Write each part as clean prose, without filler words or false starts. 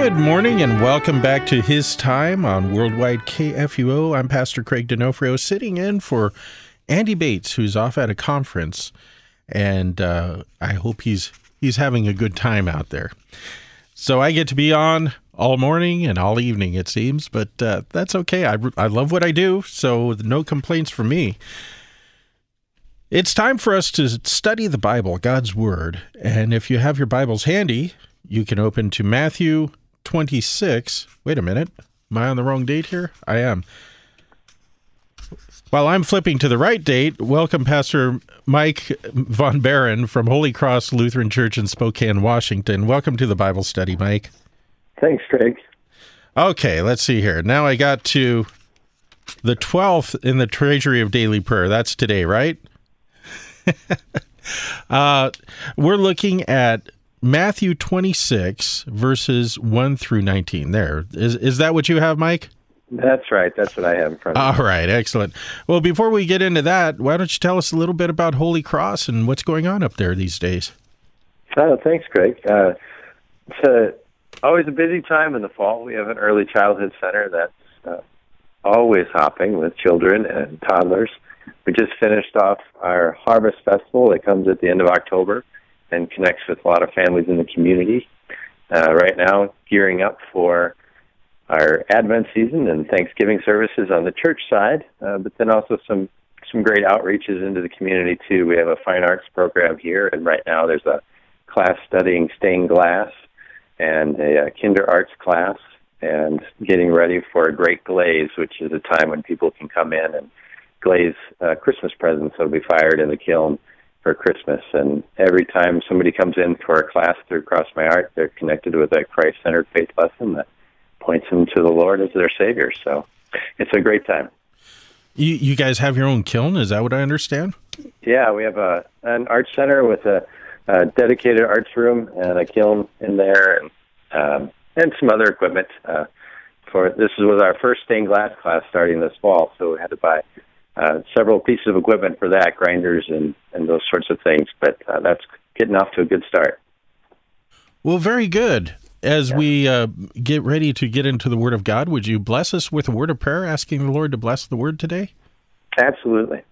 Good morning and welcome back to His Time on Worldwide KFUO. I'm Pastor Craig D'Onofrio, sitting in for Andy Bates, who's off at a conference, and I hope he's having a good time out there. So I get to be on all morning and all evening, it seems, but that's okay. I love what I do, so no complaints from me. It's time for us to study the Bible, God's Word, and if you have your Bibles handy, you can open to Matthew 26. Wait a minute. Am I on the wrong date here? I am. While I'm flipping to the right date, welcome Pastor Mike Von Barron from Holy Cross Lutheran Church in Spokane, Washington. Welcome to the Bible study, Mike. Thanks, Craig. Okay, let's see here. Now I got to the 12th in the Treasury of Daily Prayer. That's today, right? We're looking at Matthew 26, verses 1 through 19. There. Is that what you have, Mike? That's right. That's what I have in front of me. All right. Excellent. Well, before we get into that, why don't you tell us a little bit about Holy Cross and what's going on up there these days? Thanks, Craig. It's always a busy time in the fall. We have an early childhood center that's always hopping with children and toddlers. We just finished off our Harvest Festival that comes at the end of October and connects with a lot of families in the community. Right now, gearing up for our Advent season and Thanksgiving services on the church side, but then also some great outreaches into the community, too. We have a fine arts program here, and right now there's a class studying stained glass and a kinder arts class, and getting ready for a great glaze, which is a time when people can come in and glaze Christmas presents that will be fired in the kiln for Christmas. And every time somebody comes in for a class through Cross My Art, they're connected with a Christ-centered faith lesson that points them to the Lord as their Savior. So it's a great time. You guys have your own kiln? Is that what I understand? Yeah, we have an art center with a dedicated arts room and a kiln in there, and some other equipment. This was our first stained glass class starting this fall, so we had to buy several pieces of equipment for that, grinders and those sorts of things. But that's getting off to a good start. Well, very good. As we get ready to get into the Word of God, would you bless us with a word of prayer, asking the Lord to bless the Word today? Absolutely.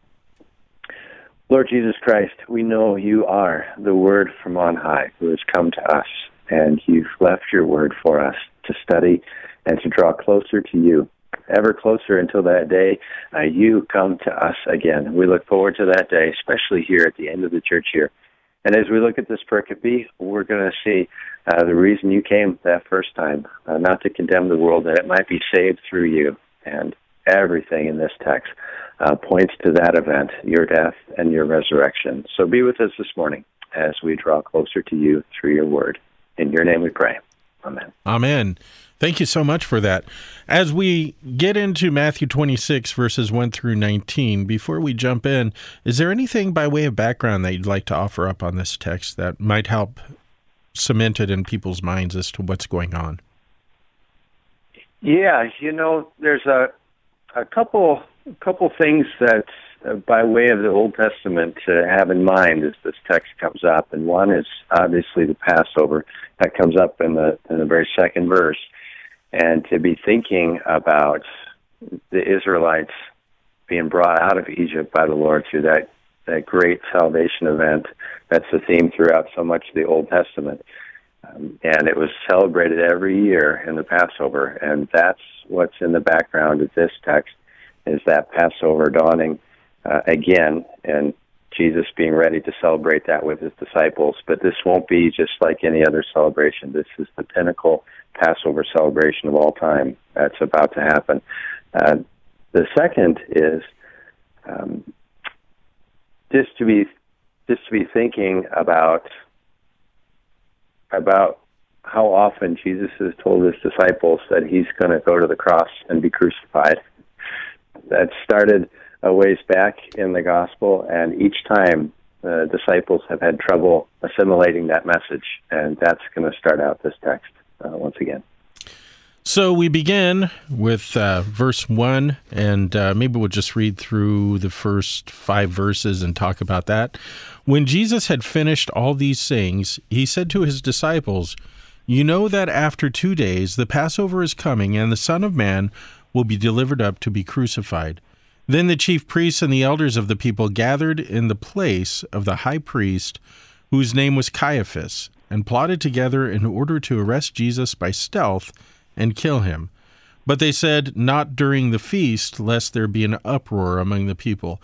Lord Jesus Christ, we know you are the Word from on high who has come to us, and you've left your Word for us to study and to draw closer to you. Ever closer until that day, you come to us again. We look forward to that day, especially here at the end of the church year. And as we look at this pericope, we're going to see the reason you came that first time, not to condemn the world, that it might be saved through you. And everything in this text points to that event, your death and your resurrection. So be with us this morning as we draw closer to you through your word. In your name we pray. Amen. Amen. Thank you so much for that. As we get into Matthew 26, verses 1 through 19, before we jump in, is there anything by way of background that you'd like to offer up on this text that might help cement it in people's minds as to what's going on? Yeah, there's a couple things that, by way of the Old Testament, to have in mind as this text comes up. And one is obviously the Passover. That comes up in the very second verse. And to be thinking about the Israelites being brought out of Egypt by the Lord through that great salvation event. That's the theme throughout so much of the Old Testament. And it was celebrated every year in the Passover. And that's what's in the background of this text, is that Passover dawning again, and Jesus being ready to celebrate that with his disciples. But this won't be just like any other celebration. This is the pinnacle Passover celebration of all time that's about to happen. The second is just to be thinking about how often Jesus has told his disciples that he's going to go to the cross and be crucified. That started a ways back in the gospel, and each time the disciples have had trouble assimilating that message, and that's going to start out this text once again. So we begin with verse 1, and maybe we'll just read through the first 5 verses and talk about that. When Jesus had finished all these things, he said to his disciples, You know that after 2 days the Passover is coming, and the Son of Man will be delivered up to be crucified. Then the chief priests and the elders of the people gathered in the place of the high priest, whose name was Caiaphas, and plotted together in order to arrest Jesus by stealth and kill him. But they said, not during the feast, lest there be an uproar among the people.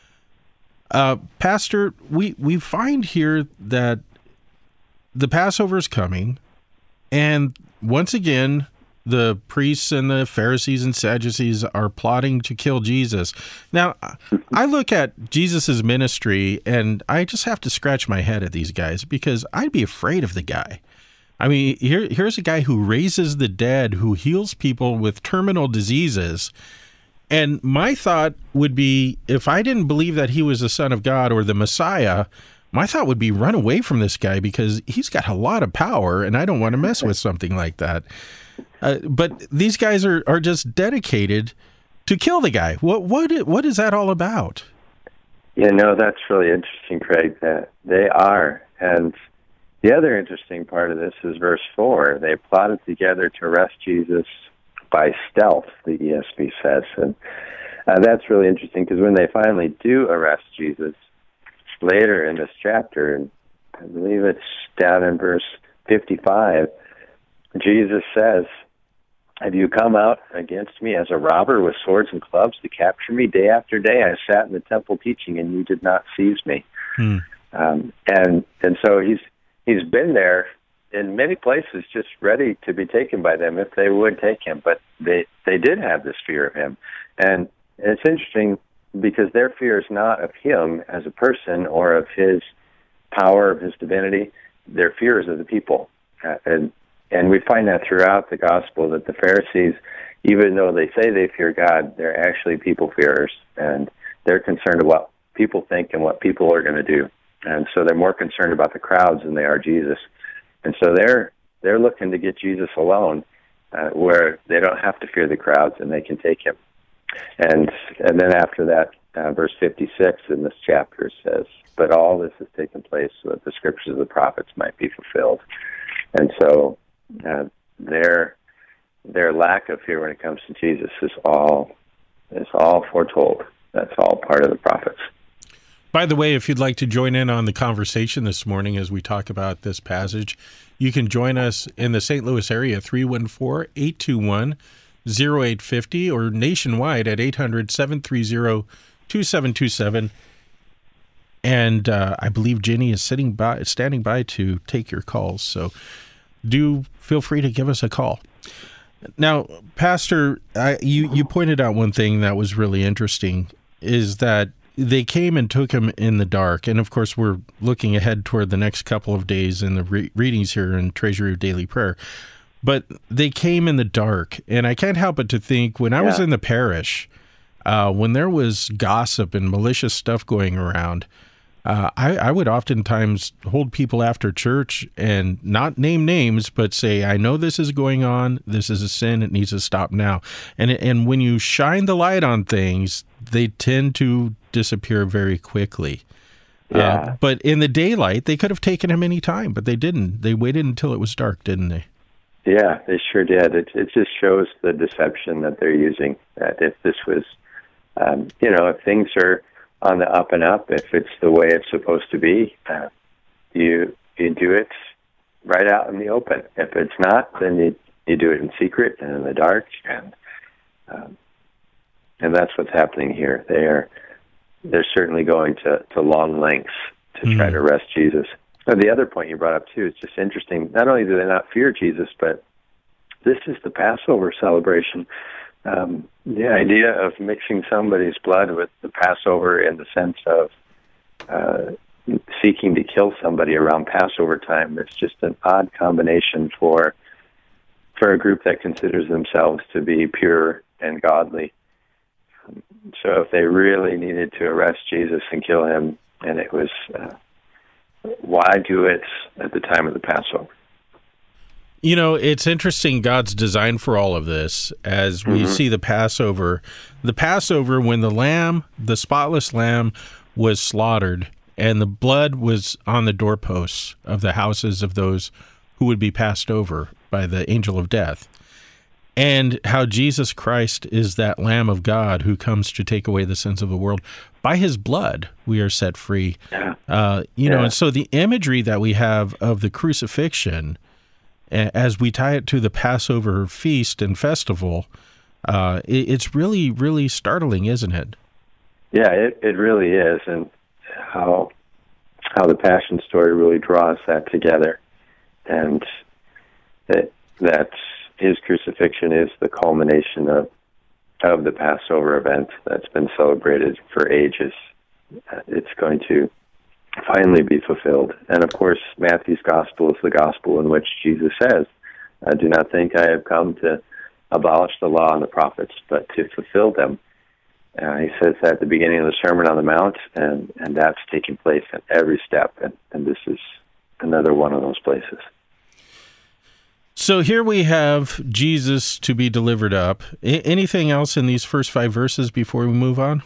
Pastor, we find here that the Passover is coming, and once again, the priests and the Pharisees and Sadducees are plotting to kill Jesus. Now, I look at Jesus' ministry, and I just have to scratch my head at these guys, because I'd be afraid of the guy. I mean, here's a guy who raises the dead, who heals people with terminal diseases. And my thought would be, if I didn't believe that he was the Son of God or the Messiah, my thought would be run away from this guy, because he's got a lot of power, and I don't want to mess with something like that. But these guys are just dedicated to kill the guy. What is that all about? That's really interesting, Craig, that they are. And the other interesting part of this is verse 4. They plotted together to arrest Jesus by stealth, the ESV says. And that's really interesting, because when they finally do arrest Jesus later in this chapter, and I believe it's down in verse 55, Jesus says, "Have you come out against me as a robber with swords and clubs to capture me? Day after day I sat in the temple teaching, and you did not seize me." And so he's been there in many places, just ready to be taken by them if they would take him. But they did have this fear of him. And it's interesting, because their fear is not of him as a person or of his power, of his divinity. Their fear is of the people. And we find that throughout the gospel, that the Pharisees, even though they say they fear God, they're actually people fearers, and they're concerned about what people think and what people are going to do. And so they're more concerned about the crowds than they are Jesus. And so they're looking to get Jesus alone, where they don't have to fear the crowds and they can take him. And then after that, verse 56 in this chapter says, "But all this has taken place so that the scriptures of the prophets might be fulfilled." And so their lack of fear when it comes to Jesus is all foretold. That's all part of the prophets. By the way, if you'd like to join in on the conversation this morning as we talk about this passage, you can join us in the St. Louis area, 314-821-0850, or nationwide at 800-730-2727. And I believe Jenny is standing by to take your calls, so do feel free to give us a call. Now, Pastor, you pointed out one thing that was really interesting, is that they came and took him in the dark. And of course, we're looking ahead toward the next couple of days in the readings here in Treasury of Daily Prayer. But they came in the dark. And I can't help but to think, when I was in the parish, when there was gossip and malicious stuff going around, I would oftentimes hold people after church and not name names, but say, I know this is going on. This is a sin. It needs to stop now. And when you shine the light on things, they tend to disappear very quickly. But in the daylight, they could have taken him any time, but they didn't. They waited until it was dark, didn't they? Yeah, they sure did. It just shows the deception that they're using. That if this was, if things are on the up and up, if it's the way it's supposed to be, you do it right out in the open. If it's not, then you do it in secret and in the dark, and that's what's happening here. They're certainly going to long lengths to try to arrest Jesus. And the other point you brought up too is just interesting. Not only do they not fear Jesus, but this is the Passover celebration. The idea of mixing somebody's blood with the Passover in the sense of seeking to kill somebody around Passover time, it's just an odd combination for a group that considers themselves to be pure and godly. So if they really needed to arrest Jesus and kill him, and it was, why do it at the time of the Passover? It's interesting, God's design for all of this, as we see the Passover. The Passover, when the spotless lamb was slaughtered, and the blood was on the doorposts of the houses of those who would be passed over by the angel of death, and how Jesus Christ is that Lamb of God who comes to take away the sins of the world. By his blood, we are set free. And so the imagery that we have of the crucifixion, as we tie it to the Passover feast and festival, it's really, really startling, isn't it? Yeah, it really is, and how the Passion story really draws that together, and that his crucifixion is the culmination of the Passover event that's been celebrated for ages. It's going to finally be fulfilled. And of course, Matthew's gospel is the gospel in which Jesus says, "I do not think I have come to abolish the law and the prophets, but to fulfill them." He says that at the beginning of the Sermon on the Mount, and that's taking place at every step, and this is another one of those places. So here we have Jesus to be delivered up. Anything else in these first 5 verses before we move on?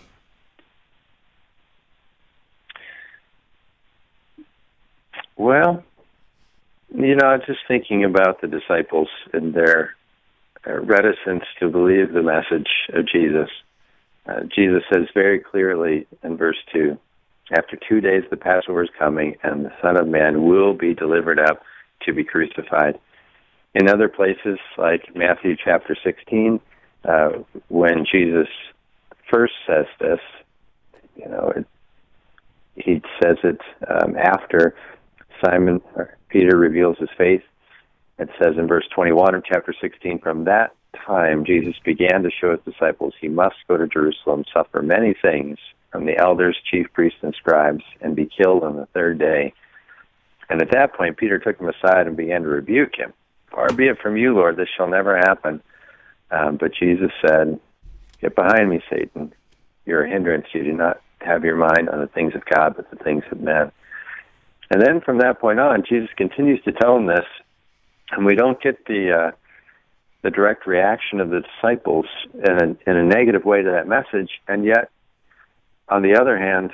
Well, I was just thinking about the disciples and their reticence to believe the message of Jesus. Jesus says very clearly in verse 2, "After 2 days the Passover is coming, and the Son of Man will be delivered up to be crucified." In other places, like Matthew chapter 16, when Jesus first says this, he says it after Peter reveals his faith. It says in verse 21 of chapter 16, "From that time Jesus began to show his disciples he must go to Jerusalem, suffer many things from the elders, chief priests, and scribes, and be killed on the third day." And at that point, Peter took him aside and began to rebuke him. "Far be it from you, Lord, this shall never happen." But Jesus said, "Get behind me, Satan. You're a hindrance. You do not have your mind on the things of God, but the things of men." And then from that point on, Jesus continues to tell him this, and we don't get the direct reaction of the disciples in a negative way to that message. And yet, on the other hand,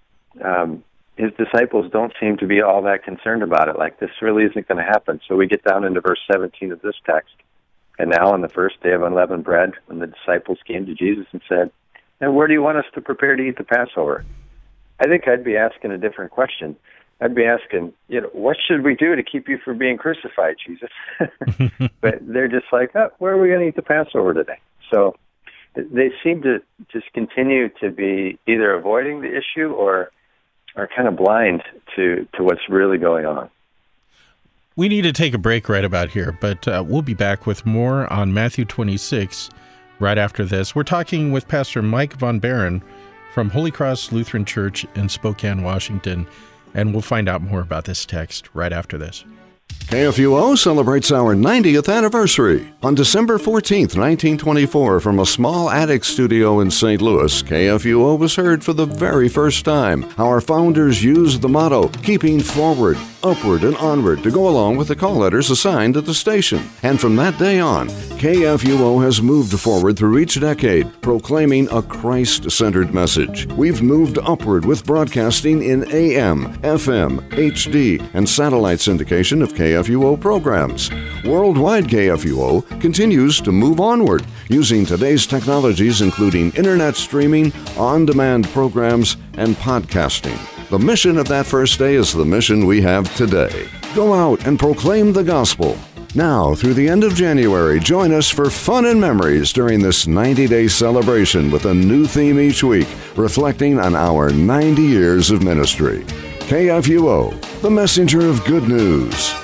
his disciples don't seem to be all that concerned about it. Like, this really isn't going to happen. So we get down into verse 17 of this text. "And now on the first day of unleavened bread, when the disciples came to Jesus and said, 'And where do you want us to prepare to eat the Passover?' I think I'd be asking a different question. I'd be asking, what should we do to keep you from being crucified, Jesus?" But they're just like, where are we going to eat the Passover today? So they seem to just continue to be either avoiding the issue or are kind of blind to what's really going on. We need to take a break right about here, but we'll be back with more on Matthew 26 right after this. We're talking with Pastor Mike Von Barron from Holy Cross Lutheran Church in Spokane, Washington, and we'll find out more about this text right after this. KFUO celebrates our 90th anniversary. On December 14th, 1924, from a small attic studio in St. Louis, KFUO was heard for the very first time. Our founders used the motto, "Keeping forward, upward, and onward," to go along with the call letters assigned at the station. And from that day on, KFUO has moved forward through each decade, proclaiming a Christ-centered message. We've moved upward with broadcasting in AM, FM, HD, and satellite syndication of KFUO programs. Worldwide KFUO continues to move onward, using today's technologies including internet streaming, on-demand programs, and podcasting. The mission of that first day is the mission we have today. Go out and proclaim the gospel. Now, through the end of January, join us for fun and memories during this 90-day celebration with a new theme each week, reflecting on our 90 years of ministry. KFUO, the messenger of good news.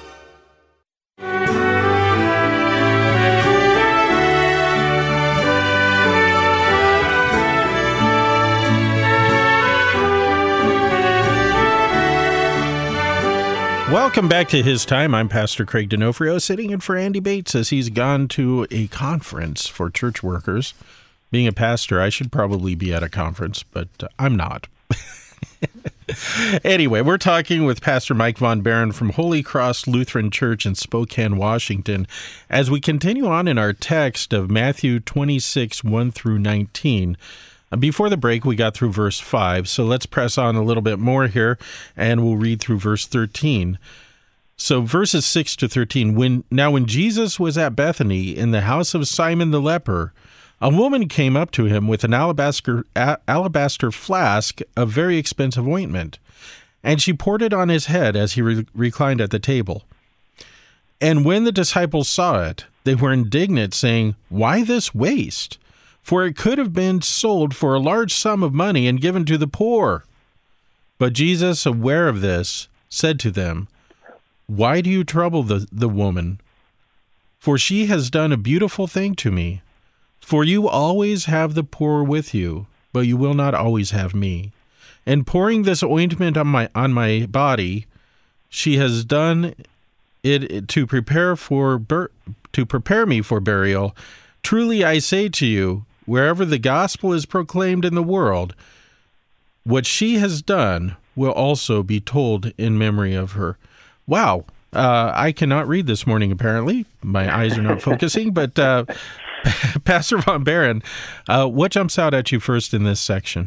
Welcome back to His Time. I'm Pastor Craig D'Onofrio, sitting in for Andy Bates as he's gone to a conference for church workers. Being a pastor, I should probably be at a conference, but I'm not. Anyway, we're talking with Pastor Mike Von Barron from Holy Cross Lutheran Church in Spokane, Washington, as we continue on in our text of Matthew 26, 1 through 19. Before the break, we got through verse 5, so let's press on a little bit more here, and we'll read through verse 13. So verses 6 to 13, when Jesus was at Bethany in the house of Simon the leper, a woman came up to him with an alabaster flask of very expensive ointment, and she poured it on his head as he reclined at the table. And when the disciples saw it, they were indignant, saying, "Why this waste? For it could have been sold for a large sum of money and given to the poor." But Jesus, aware of this, said to them, "Why do you trouble the woman? For she has done a beautiful thing to me. For you always have the poor with you, but you will not always have me. And pouring this ointment on my body, she has done it to prepare me for burial. Truly I say to you, wherever the gospel is proclaimed in the world, what she has done will also be told in memory of her." Wow. I cannot read this morning, apparently. My eyes are not focusing, but Pastor Von Barron, what jumps out at you first in this section?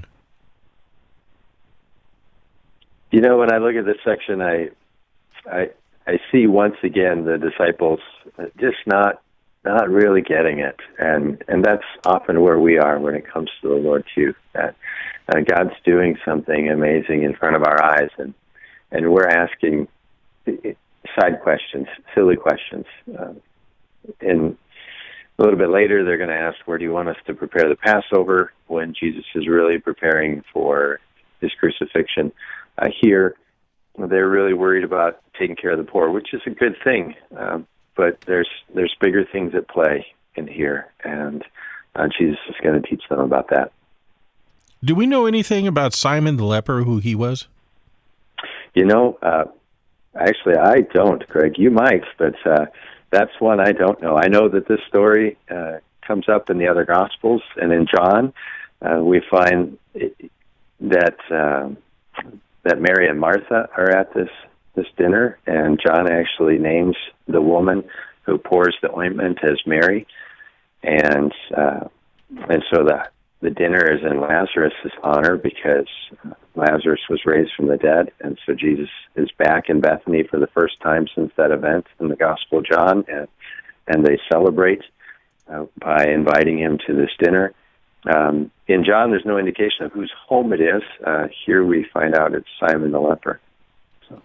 You know, when I look at this section, I see once again the disciples just not really getting it, and that's often where we are when it comes to the Lord too. That God's doing something amazing in front of our eyes, and we're asking side questions, silly questions. And a little bit later, they're going to ask, "Where do you want us to prepare the Passover?" when Jesus is really preparing for his crucifixion. Here, they're really worried about taking care of the poor, which is a good thing. But there's bigger things at play in here, and Jesus is going to teach them about that. Do we know anything about Simon the leper, who he was? You know, actually, I don't, Craig. You might, but that's one I don't know. I know that this story comes up in the other Gospels, and in John, we find that Mary and Martha are at this dinner, and John actually names the woman who pours the ointment as Mary, and so the dinner is in Lazarus' honor because Lazarus was raised from the dead, and so Jesus is back in Bethany for the first time since that event in the Gospel of John, and they celebrate by inviting him to this dinner. In John, there's no indication of whose home it is. Here we find out it's Simon the leper. So.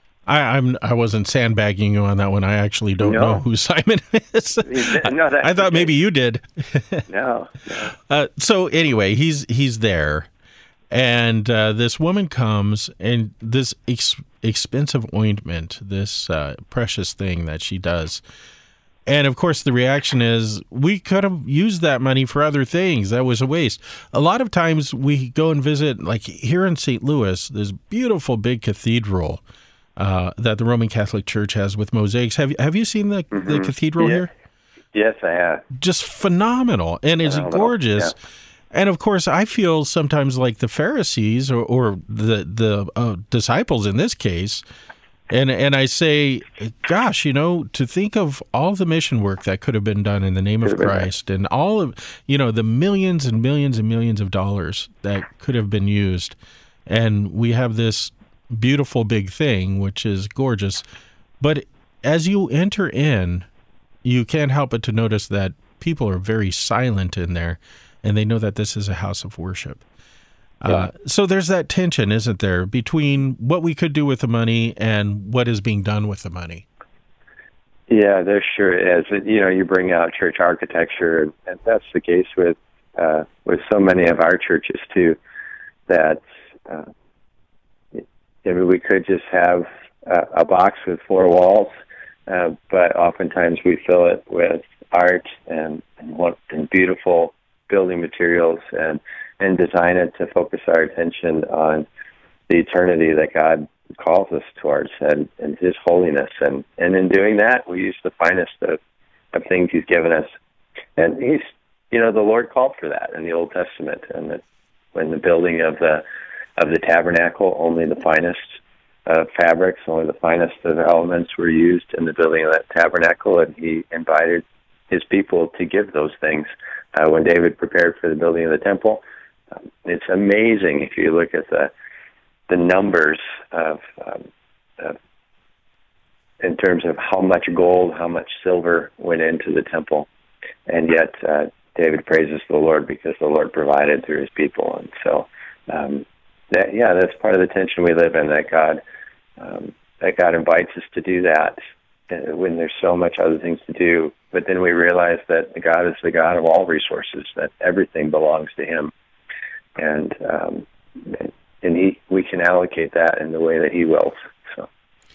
I wasn't sandbagging you on that one. I actually don't know who Simon is. No, I thought maybe you did. No. So anyway, he's there, and this woman comes, and this expensive ointment, this precious thing that she does. And, of course, the reaction is, we could have used that money for other things. That was a waste. A lot of times we go and visit, like here in St. Louis, this beautiful big cathedral that the Roman Catholic Church has with mosaics. Have you seen the cathedral here? Yes, I have. Just phenomenal. And it's gorgeous. Yeah. And, of course, I feel sometimes like the Pharisees or the disciples in this case. And I say, gosh, to think of all the mission work that could have been done in the name of Christ and all of, the millions and millions and millions of dollars that could have been used. And we have this beautiful big thing, which is gorgeous. But as you enter in, you can't help but to notice that people are very silent in there, and they know that this is a house of worship. So there's that tension, isn't there, between what we could do with the money and what is being done with the money? Yeah, there sure is. You bring out church architecture, and that's the case with so many of our churches too. That we could just have a box with four walls, but oftentimes we fill it with art and beautiful building materials and design it to focus our attention on the eternity that God calls us towards and His holiness. And in doing that, we use the finest of things He's given us. And He's, the Lord called for that in the Old Testament. And when the building of the tabernacle, only the finest fabrics, only the finest of elements were used in the building of that tabernacle, and He invited His people to give those things. When David prepared for the building of the temple, it's amazing if you look at the numbers of in terms of how much gold, how much silver went into the temple. And yet David praises the Lord because the Lord provided through his people. And so that's part of the tension we live in, that God invites us to do that when there's so much other things to do. But then we realize that God is the God of all resources, that everything belongs to him. And we can allocate that in the way that he wills. So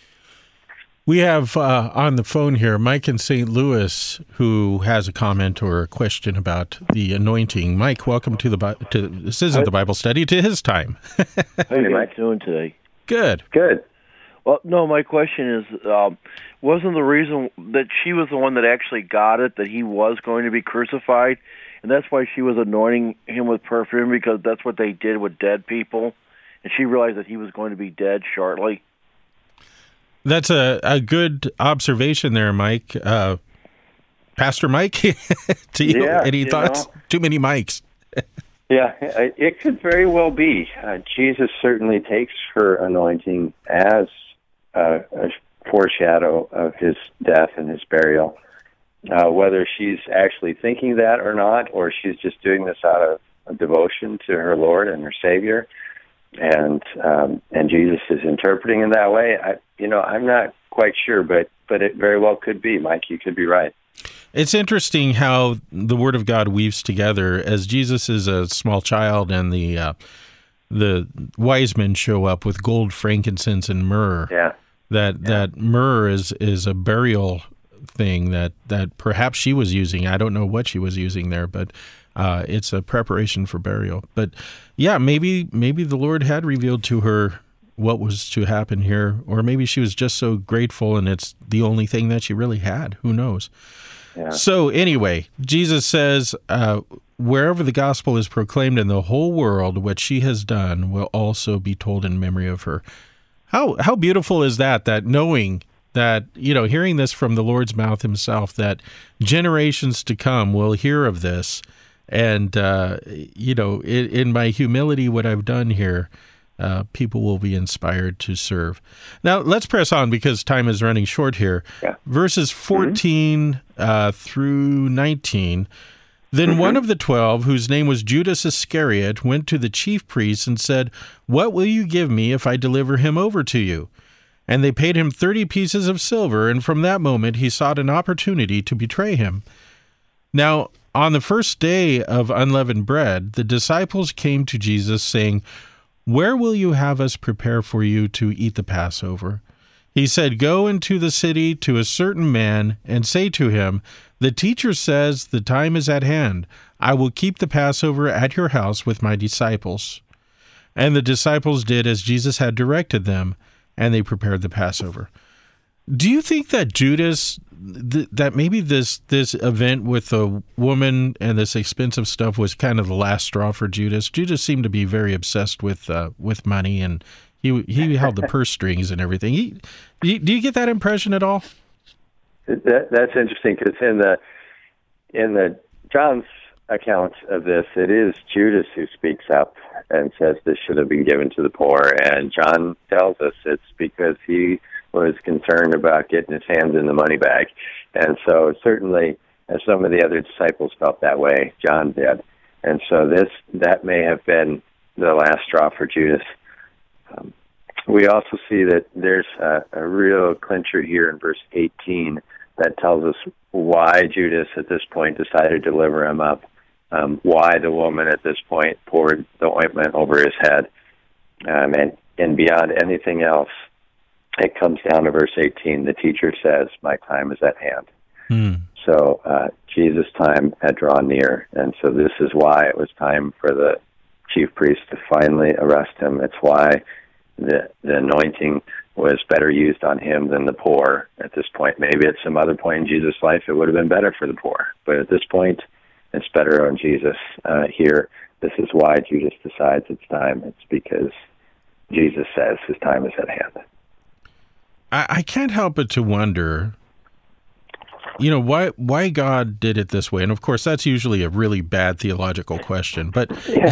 we have on the phone here Mike in St. Louis, who has a comment or a question about the anointing. Mike, welcome to this isn't the Bible study, to his time. How are you guys doing today? Good. Well, no, my question is, wasn't the reason that she was the one that actually got it, that he was going to be crucified, and that's why she was anointing him with perfume, because that's what they did with dead people, and she realized that he was going to be dead shortly? That's a good observation there, Mike. Pastor Mike, to you, any thoughts? Too many mics. Yeah, it could very well be. Jesus certainly takes her anointing as a foreshadow of his death and his burial. Whether she's actually thinking that or not, or she's just doing this out of devotion to her Lord and her Savior, and Jesus is interpreting in that way, I'm not quite sure, but it very well could be. Mike, you could be right. It's interesting how the Word of God weaves together. As Jesus is a small child and the wise men show up with gold, frankincense, and myrrh. Yeah. That myrrh is a burial thing that perhaps she was using. I don't know what she was using there, but it's a preparation for burial. But yeah, maybe the Lord had revealed to her what was to happen here, or maybe she was just so grateful and it's the only thing that she really had. Who knows? Yeah. So anyway, Jesus says, wherever the gospel is proclaimed in the whole world, what she has done will also be told in memory of her. How beautiful is that knowing that, hearing this from the Lord's mouth himself, that generations to come will hear of this. And, in my humility, what I've done here, people will be inspired to serve. Now, let's press on because time is running short here. Yeah. Verses 14 through 19. Then one of the 12, whose name was Judas Iscariot, went to the chief priests and said, "What will you give me if I deliver him over to you?" And they paid him 30 pieces of silver, and from that moment he sought an opportunity to betray him. Now, on the first day of unleavened bread, the disciples came to Jesus, saying, "Where will you have us prepare for you to eat the Passover?" He said, "Go into the city to a certain man and say to him, 'The teacher says the time is at hand. I will keep the Passover at your house with my disciples.'" And the disciples did as Jesus had directed them, and they prepared the Passover. Do you think that Judas, that maybe this event with the woman and this expensive stuff was kind of the last straw for Judas? Judas seemed to be very obsessed with money, and he held the purse strings and everything. Do you get that impression at all? That's interesting because in the John's account of this, it is Judas who speaks up and says this should have been given to the poor, and John tells us it's because he was concerned about getting his hands in the money bag. And so certainly, as some of the other disciples felt that way, John did. And so that may have been the last straw for Judas. We also see that there's a real clincher here in verse 18 that tells us why Judas at this point decided to deliver him up, why the woman at this point poured the ointment over his head. And beyond anything else, it comes down to verse 18. The teacher says, "My time is at hand." So Jesus' time had drawn near, and so this is why it was time for the chief priest to finally arrest him. It's why the anointing was better used on him than the poor at this point. Maybe at some other point in Jesus' life it would have been better for the poor, but at this point it's better on Jesus. Here, this is why Judas decides it's time. It's because Jesus says his time is at hand. I can't help but to wonder, why God did it this way. And of course, that's usually a really bad theological question. But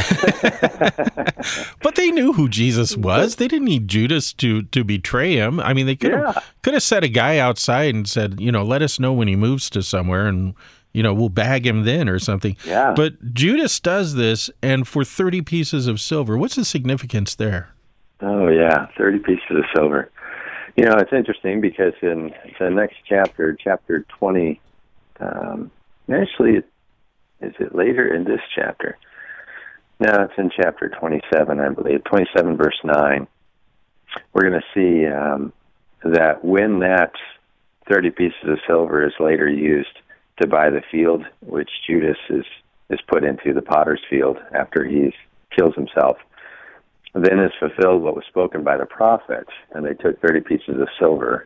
but they knew who Jesus was. They didn't need Judas to betray him. I mean, they could have set a guy outside and said, let us know when he moves to somewhere, and we'll bag him then or something. Yeah. But Judas does this, and for 30 pieces of silver. What's the significance there? Oh, yeah, 30 pieces of silver. It's interesting because in the next chapter 20, actually, is it later in this chapter? No, it's in chapter 27, I believe, 27 verse 9. We're going to see that when that 30 pieces of silver is later used to buy the field, which Judas is put into the potter's field after he kills himself, then is fulfilled what was spoken by the prophet, and they took 30 pieces of silver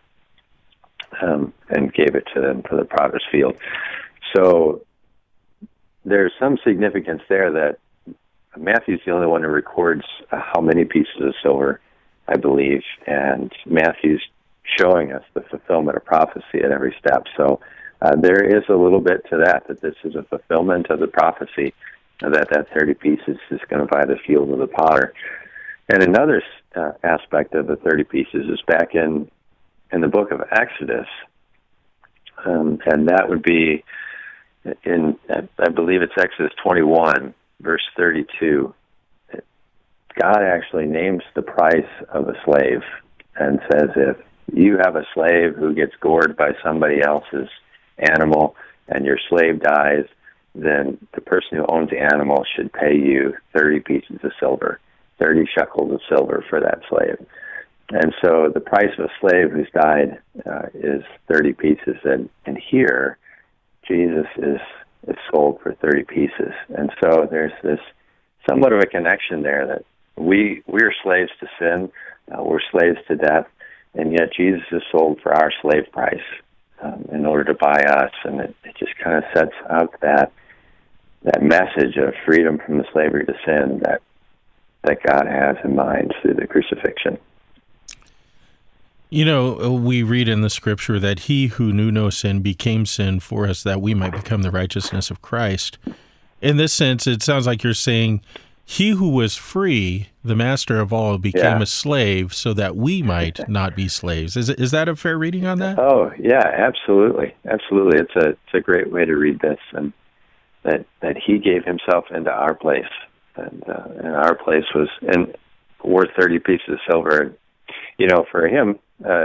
and gave it to them for the potter's field. So there's some significance there that Matthew's the only one who records how many pieces of silver, I believe, and Matthew's showing us the fulfillment of prophecy at every step. So there is a little bit to that this is a fulfillment of the prophecy, that 30 pieces is going to buy the field of the potter. And another aspect of the 30 pieces is back in the book of Exodus, and that would be I believe it's Exodus 21, verse 32. God actually names the price of a slave and says, if you have a slave who gets gored by somebody else's animal and your slave dies, then the person who owns the animal should pay you 30 pieces of silver, 30 shekels of silver for that slave. And so the price of a slave who's died is 30 pieces. And here, Jesus is sold for 30 pieces. And so there's this somewhat of a connection there that we're slaves to sin, we're slaves to death, and yet Jesus is sold for our slave price in order to buy us. And it just kind of sets out that message of freedom from the slavery to sin that God has in mind through the crucifixion. We read in the scripture that he who knew no sin became sin for us that we might become the righteousness of Christ. In this sense, it sounds like you're saying he who was free, the master of all, became a slave so that we might not be slaves. Is that a fair reading on that? Oh, yeah, absolutely. Absolutely. It's a great way to read this, and that he gave himself into our place. And our place was worth 30 pieces of silver. For him,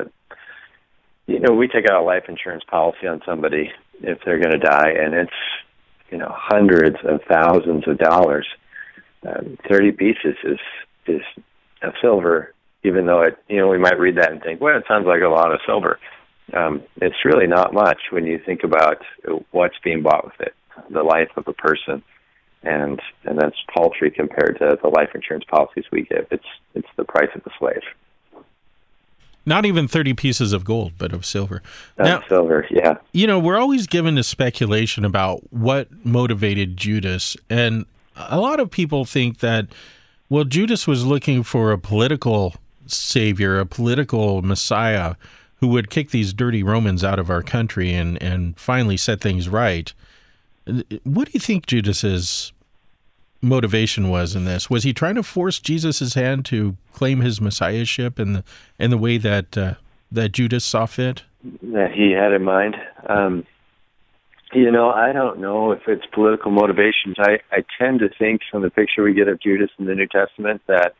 we take out a life insurance policy on somebody if they're going to die, and it's, hundreds of thousands of dollars. 30 pieces is of silver, even though we might read that and think, well, it sounds like a lot of silver. It's really not much when you think about what's being bought with it, the life of a person. And that's paltry compared to the life insurance policies we give. It's the price of a slave. Not even 30 pieces of gold, but of silver. Now, silver, yeah. We're always given to speculation about what motivated Judas. And a lot of people think that, well, Judas was looking for a political savior, a political Messiah who would kick these dirty Romans out of our country and finally set things right. What do you think Judas's motivation was in this? Was he trying to force Jesus' hand to claim his messiahship in the way that Judas saw fit? That he had in mind. I don't know if it's political motivations. I tend to think from the picture we get of Judas in the New Testament that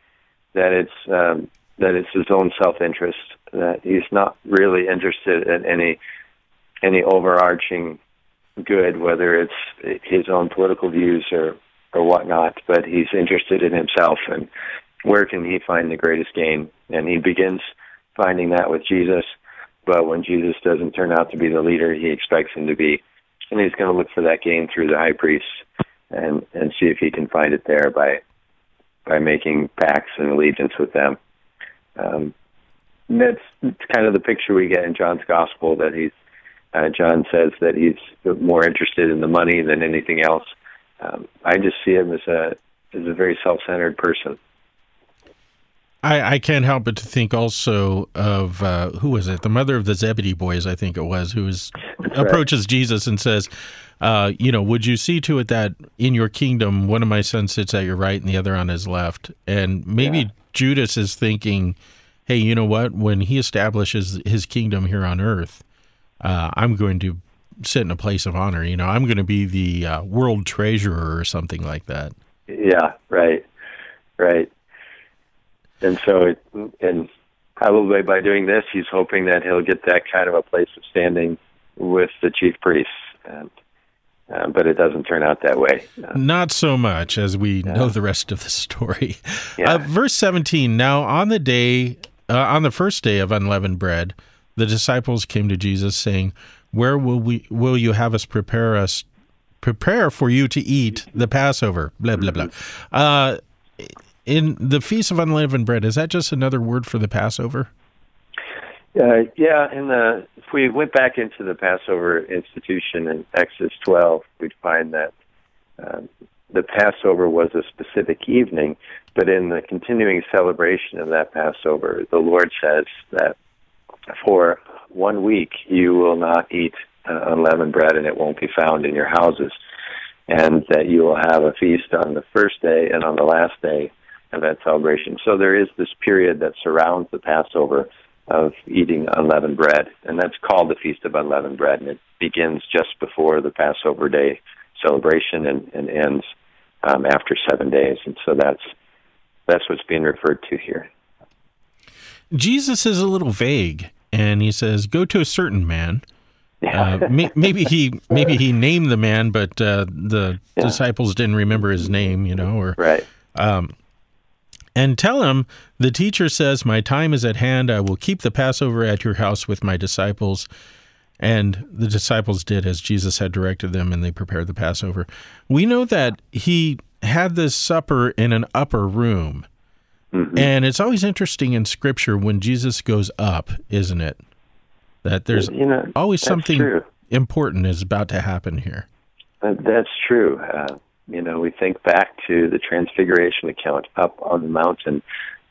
it's his own self-interest, that he's not really interested in any overarching good, whether it's his own political views or whatnot, but he's interested in himself and where can he find the greatest gain. And he begins finding that with Jesus, but when Jesus doesn't turn out to be the leader he expects him to be, and he's going to look for that gain through the high priests and see if he can find it there by making pacts and allegiance with them. That's kind of the picture we get in John's gospel, that John says that he's more interested in the money than anything else. I just see him as a very self-centered person. I can't help but to think also of, who was it? The mother of the Zebedee boys, I think it was, approaches Jesus and says, would you see to it that in your kingdom, one of my sons sits at your right and the other on his left? And maybe Judas is thinking, hey, you know what? When he establishes his kingdom here on earth, I'm going to sit in a place of honor. I'm going to be the world treasurer or something like that. Yeah, right. And so, and probably by doing this, he's hoping that he'll get that kind of a place of standing with the chief priests. But it doesn't turn out that way. Not so much, as we know the rest of the story. Yeah. Verse 17, now on the first day of unleavened bread, the disciples came to Jesus saying, where will you have us prepare for you to eat the Passover? Blah, blah, blah. In the Feast of Unleavened Bread, is that just another word for the Passover? If we went back into the Passover institution in Exodus 12, we'd find that the Passover was a specific evening, but in the continuing celebration of that Passover, the Lord says that for 1 week you will not eat unleavened bread, and it won't be found in your houses, and that you will have a feast on the first day and on the last day of that celebration. So there is this period that surrounds the Passover of eating unleavened bread, and that's called the Feast of Unleavened Bread, and it begins just before the Passover Day celebration and ends after 7 days. And so that's what's being referred to here. Jesus is a little vague, and he says, "Go to a certain man." Maybe he named the man, but the disciples didn't remember his name, or right. And tell him, the teacher says, my time is at hand. I will keep the Passover at your house with my disciples. And the disciples did as Jesus had directed them, and they prepared the Passover. We know that he had this supper in an upper room. Mm-hmm. And it's always interesting in Scripture when Jesus goes up, isn't it? That there's always something important is about to happen here. That's true. We think back to the Transfiguration account up on the mountain.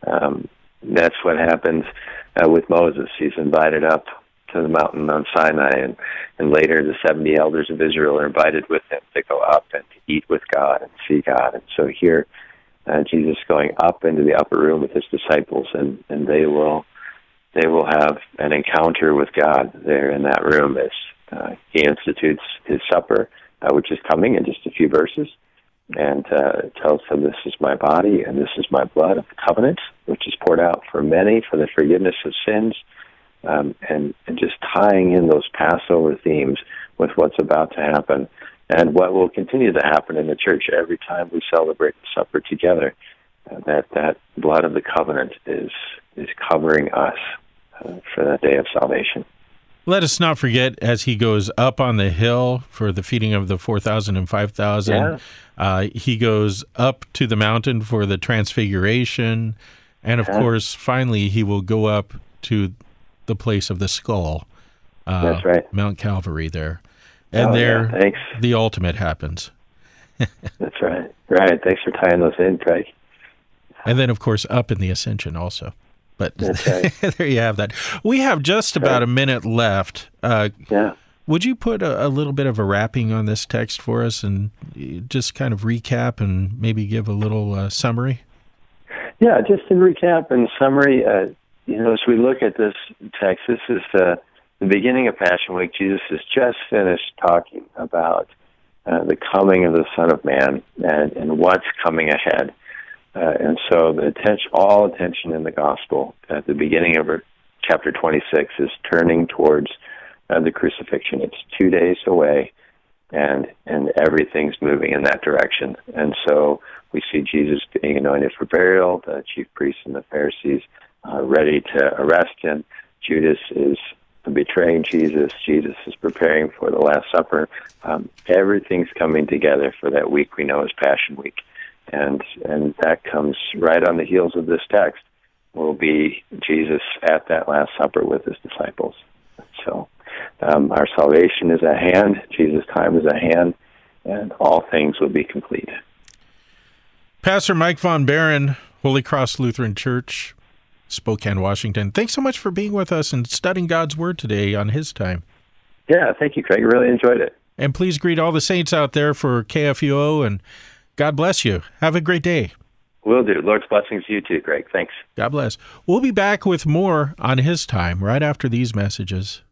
That's what happens with Moses. He's invited up to the mountain Mount Sinai, and later the 70 elders of Israel are invited with him to go up and to eat with God and see God. And so here, Jesus going up into the upper room with his disciples, and they will have an encounter with God there in that room as he institutes his supper, which is coming in just a few verses. And it tells them, this is my body and this is my blood of the covenant, which is poured out for many for the forgiveness of sins, and just tying in those Passover themes with what's about to happen and what will continue to happen in the church every time we celebrate the supper together, that blood of the covenant is covering us for that day of salvation. Let us not forget, as he goes up on the hill for the feeding of the 4,000 and 5,000, he goes up to the mountain for the transfiguration, and of course, finally, he will go up to the place of the skull. That's right. Mount Calvary there. And the ultimate happens. That's right. Right. Thanks for tying those in, Craig. And then, of course, up in the ascension also. But that's right. There you have that. We have just about a minute left. Would you put a little bit of a wrapping on this text for us and just kind of recap and maybe give a little summary? Yeah, just in recap and summary, as we look at this text, this is the beginning of Passion Week. Jesus has just finished talking about the coming of the Son of Man and what's coming ahead. And so all attention in the gospel at the beginning of chapter 26 is turning towards the crucifixion. It's 2 days away, and everything's moving in that direction. And so we see Jesus being anointed for burial, the chief priests and the Pharisees ready to arrest him. Judas is betraying Jesus. Jesus is preparing for the Last Supper. Everything's coming together for that week we know as Passion Week. And that comes right on the heels of this text, will be Jesus at that Last Supper with his disciples. So our salvation is at hand, Jesus' time is at hand, and all things will be complete. Pastor Mike Von Barron, Holy Cross Lutheran Church, Spokane, Washington. Thanks so much for being with us and studying God's Word today on His time. Yeah, thank you, Craig. Really enjoyed it. And please greet all the saints out there for KFUO, and God bless you. Have a great day. Will do. Lord's blessings to you too, Craig. Thanks. God bless. We'll be back with more on His time right after these messages.